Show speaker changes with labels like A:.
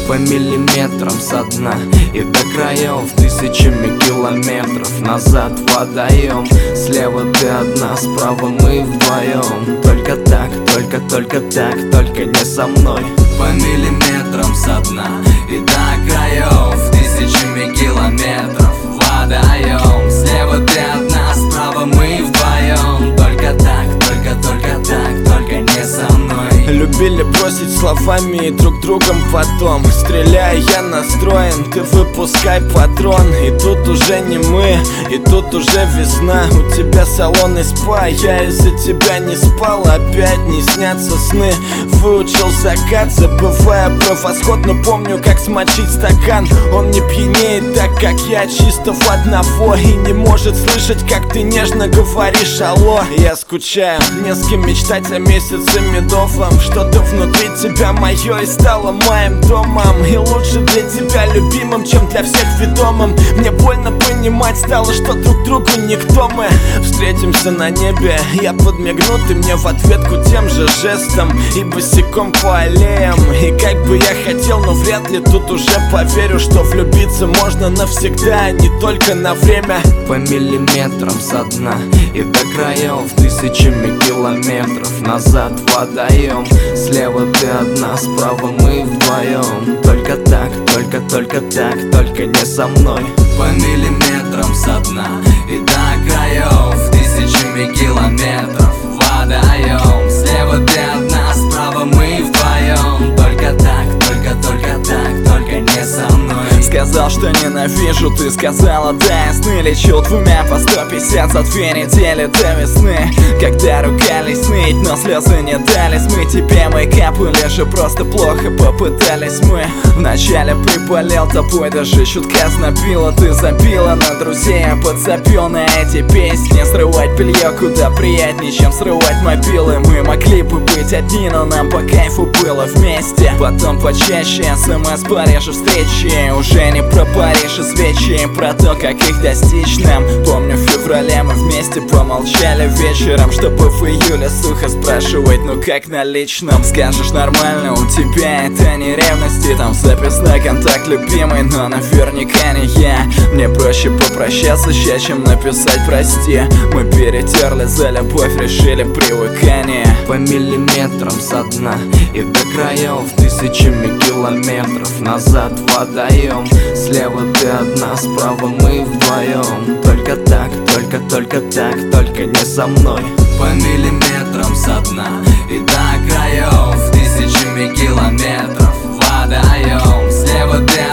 A: По миллиметрам со дна и до краев, тысячами километров назад водоем. Слева ты одна, справа мы вдвоем. Только так, только так, только не со мной. По миллиметрам со дна и до краев, тысячами километров водоем. Слева ты одна, справа мы вдвоем. Только так, только не со мной.
B: Любили бросить словами и друг другом потом. Стреляю, я настроен, ты выпускай патрон. И тут уже не мы, и тут уже весна. У тебя салон и спа, я из-за тебя не спал. Опять не снятся сны, выучил закат, забывая про восход. Но помню, как смочить стакан. Он не пьянеет так, как я, чисто в одного. И не может слышать, как ты нежно говоришь алло. Я скучаю, не с кем мечтать о месяце медовом. Что-то внутри тебя мое и стало моим домом. И лучше для тебя любимым, чем для всех ведомым. Мне больно понимать стало, что друг другу никто мы. Встретимся на небе, я подмигну, ты мне в ответку тем же жестом. И босиком по аллеям. И как бы я хотел, но вряд ли тут уже поверю, что влюбиться можно навсегда, а не только на время.
A: По миллиметрам со дна и до краев, тысячами километров назад водоем. Слева ты одна, справа мы вдвоем. Только так, только не со мной. По миллиметрам со дна и до краев, тысячами километров водоем. Слева ты одна, справа мы вдвоем. Только так, только не со мной.
B: Сказал, что ненавижу, ты сказала да. Сны лечу двумя по 150 за 2 недели до весны. Когда ругались ныть, но слезы не дались. Мы тебе мейкап или же просто плохо попытались мы. Вначале приболел тобой, даже чутка знобила. Ты забила на друзей, а подзапил на эти песни. Срывать белье куда приятнее, чем срывать мобилы. Мы могли бы быть одни, но нам по кайфу было вместе. Потом почаще смс пореже встречи. Уже не про Париж и свечи, про то, как их достичь нам. Помню, в феврале мы вместе помолчали вечером, чтобы в июле сухо спрашивать, ну как на личном. Скажешь нормально, у тебя это не ревности. Там записной контакт любимый, но наверняка не я. Мне проще попрощаться сейчас, чем написать прости. Мы перетерли за любовь, решили привыкание.
A: По миллиметрам со дна и до краев, тысячами километров назад водоем. Слева ты одна, справа мы вдвоем. Только так, только не со мной. По миллиметрам со дна и до краев, тысячами километров водоем. Слева ты